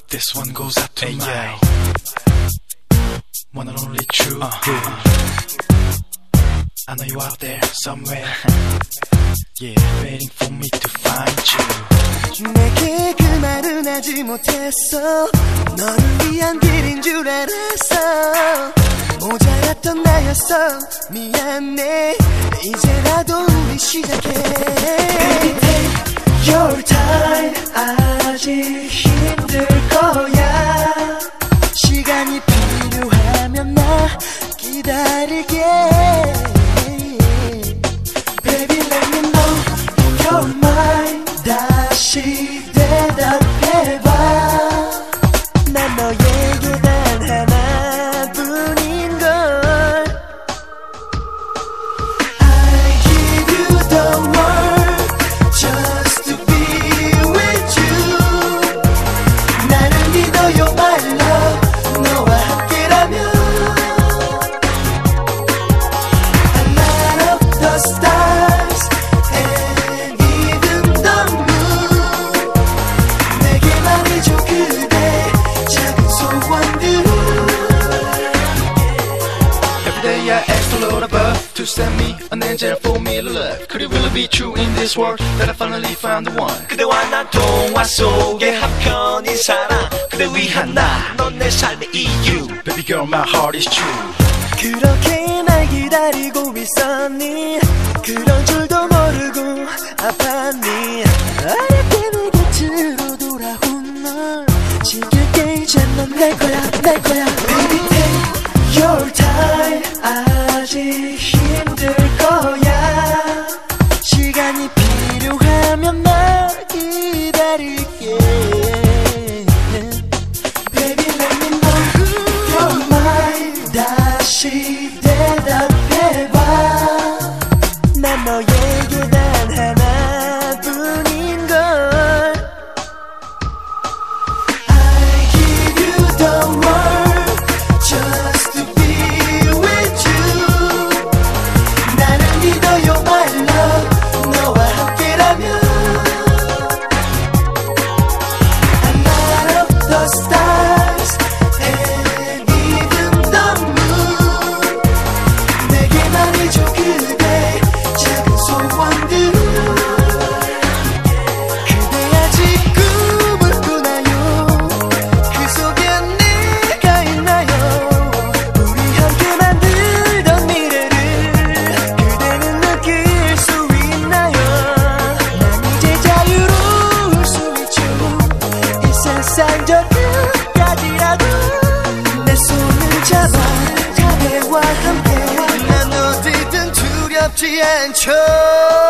This one goes out to my one and only true. I know you out there somewhere. Yeah, waiting for me to find you. 내게 그 말은 하지 못했어. 너를 위한 길인 줄 알았어. 모자랐던 나였어. 미안해. 이제라도 우리 시작해. Baby, take your time. 아직 힘들 거야. 시간이 필요하면 나 기다릴게. Baby, let me know your mind. 다시 대답해봐. 난 너에게 단 하나뿐인걸. I give you the world just to be with you. 나를 믿어요 my love. 너와 함께라면 I light up the stars and even the moon. 내게 말해줘 그대 작은 소원들. Every day I ask the Lord above to send me an angel for me to love. Could it really be true in this world that I finally found the one? 그대와 난 동화 속의 한 편인 사람. 그대 위한 나, 넌 내 삶의 이유. Baby girl, my heart is true. 그렇게 날 기다리고 있었니? 그런 줄도 모르고 아팠니? 어렵게 내 곁으로 돌아온 널 지킬게. 이제 넌 내 거야 내 거야. Baby, take your time. 아직 힘들 거야. 시간이 필요하면 날 기다릴게. Baby, let me know your mind. 다시 대답해봐. 난 너에게 단 하나뿐인걸. I give you the world just to be with you. 나를 믿어요 my love. 너와 함께라면 I light up the stars and even the moon. 내게 말해줘 그대 작은 소원들. 그대 아직 꿈을 꾸나요? 그 속에 내가 있나요? 우리 함께 만들던 미래를 그대는 느낄 수 있나요? 난 이제 자유로울 수 있죠. 이 세상 저 끝까지라도 내 손을 잡아 그대와 함께. 난 어디든 두렵지 않죠.